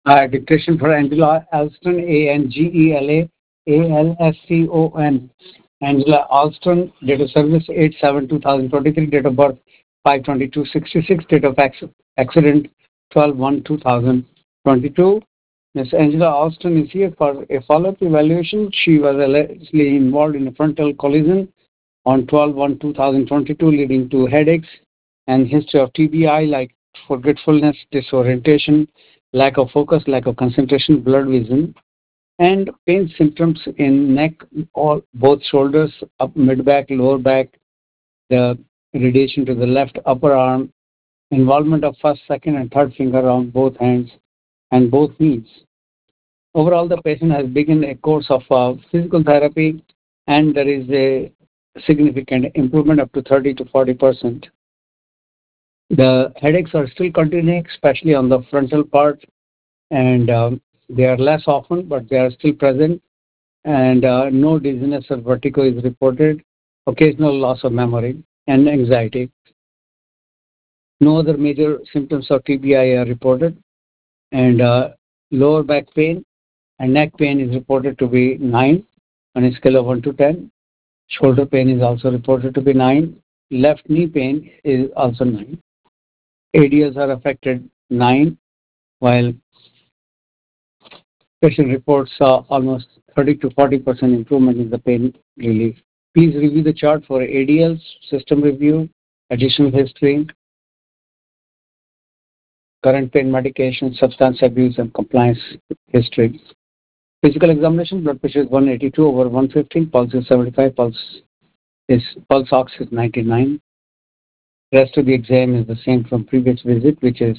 Dictation for Angela Alston, Angela Alston. Angela Alston, date of service 8/7/2023, date of birth 5/22/66, date of accident 12/1/2022. Miss Angela Alston is here for a follow-up evaluation. She was allegedly involved in a frontal collision on 12/1/2022, leading to headaches and history of TBI like forgetfulness, disorientation, lack of focus, lack of concentration, blurred vision, and pain symptoms in neck, all both shoulders, up mid back, lower back, the radiation to the left upper arm, involvement of first, second, and third finger on both hands and both knees. Overall, the patient has begun a course of physical therapy, and there is a significant improvement up to 30 to 40%. The headaches are still continuing, especially on the frontal part, and they are less often, but they are still present. And no dizziness or vertigo is reported. Occasional loss of memory and anxiety. No other major symptoms of TBI are reported, and lower back pain and neck pain is reported to be 9 on a scale of 1 to 10. Shoulder pain is also reported to be 9. Left knee pain is also 9. ADLs are affected 9, while patient reports almost 30 to 40% improvement in the pain relief. Please review the chart for ADLs, system review, additional history, current pain medication, substance abuse, and compliance history. Physical examination, blood pressure is 182/115, pulse is 75, pulse ox is 99. Rest of the exam is the same from previous visit, which is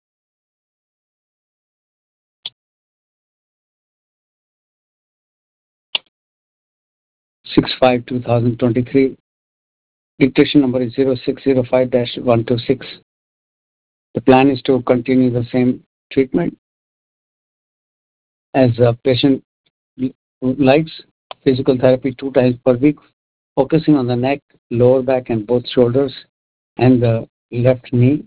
6/5/2023. Dictation number is 0605-126. The plan is to continue the same treatment as the patient likes. Physical therapy 2 times per week, focusing on the neck, lower back, and both shoulders, and the left knee.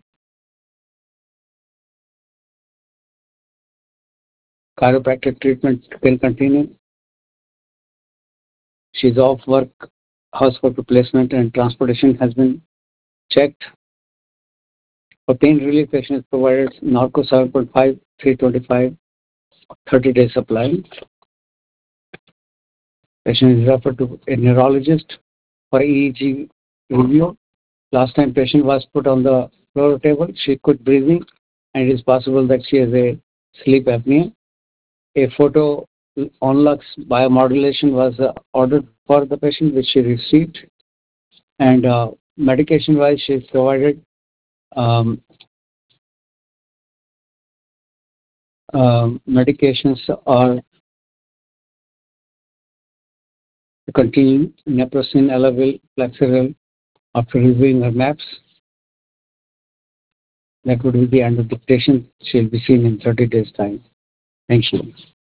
Chiropractic treatment will continue. She's off work, housework replacement, and transportation has been checked. For pain relief, patient is provided Norco 7.5, 325, 30-day supply. Patient is referred to a neurologist for EEG review. Last time patient was put on the floor table, she quit breathing, and it is possible that she has a sleep apnea. A photo on-lux biomodulation was ordered for the patient, which she received. And medication-wise, she is provided medications are to continue naproxen, Elavil, Flexeril after reviewing her maps. That would be the end of dictation. She'll be seen in 30 days' time. Thank you.